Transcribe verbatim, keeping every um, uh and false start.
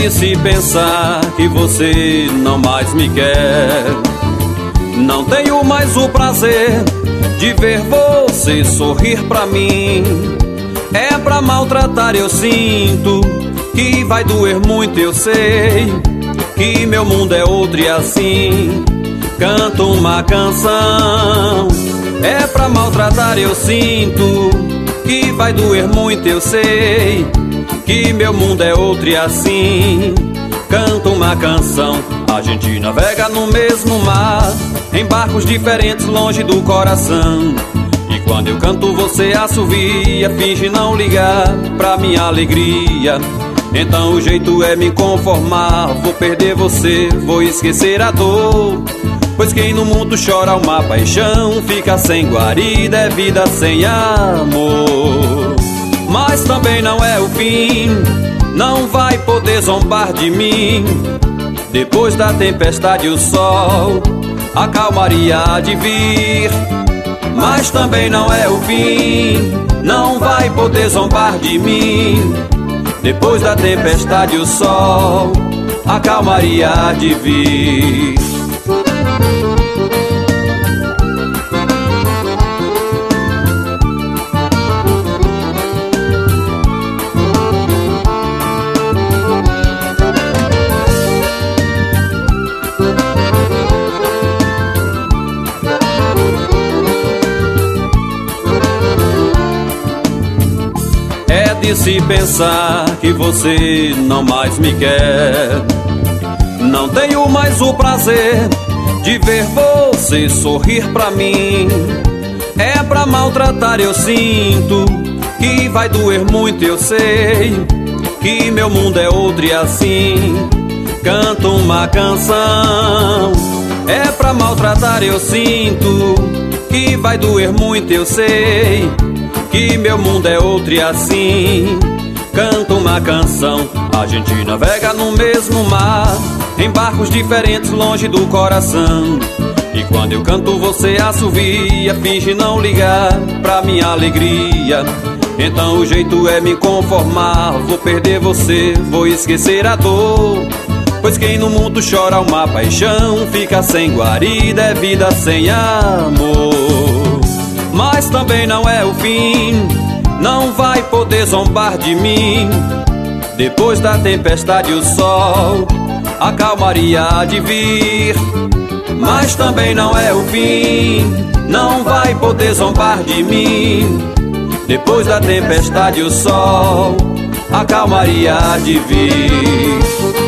de se pensar que você não mais me quer. Não tenho mais o prazer de ver você sorrir pra mim. É pra maltratar, eu sinto que vai doer muito, eu sei que meu mundo é outro e assim canto uma canção. É pra maltratar, eu sinto que vai doer muito, eu sei que meu mundo é outro e assim canto uma canção. A gente navega no mesmo mar, em barcos diferentes longe do coração. E quando eu canto você assovia, finge não ligar pra minha alegria. Então o jeito é me conformar, vou perder você, vou esquecer a dor. Pois quem no mundo chora uma paixão, fica sem guarida, é vida sem amor. Mas também não é o fim, não vai poder zombar de mim. Depois da tempestade o sol, a calmaria há de vir. Mas também não é o fim, não vai poder zombar de mim. Depois da tempestade o sol, a calmaria há de vir. É de se pensar que você não mais me quer. Não tenho mais o prazer de ver você sorrir pra mim. É pra maltratar, eu sinto que vai doer muito, eu sei que meu mundo é outro e assim canto uma canção. É pra maltratar, eu sinto que vai doer muito, eu sei que meu mundo é outro e assim canto uma canção. A gente navega no mesmo mar, em barcos diferentes longe do coração. E quando eu canto você assovia, finge não ligar pra minha alegria. Então o jeito é me conformar, vou perder você, vou esquecer a dor. Pois quem no mundo chora uma paixão, fica sem guarida, é vida sem amor. Mas também não é o fim, não vai poder zombar de mim. Depois da tempestade o sol, a calmaria há de vir. Mas também não é o fim, não vai poder zombar de mim. Depois da tempestade o sol, a calmaria há de vir.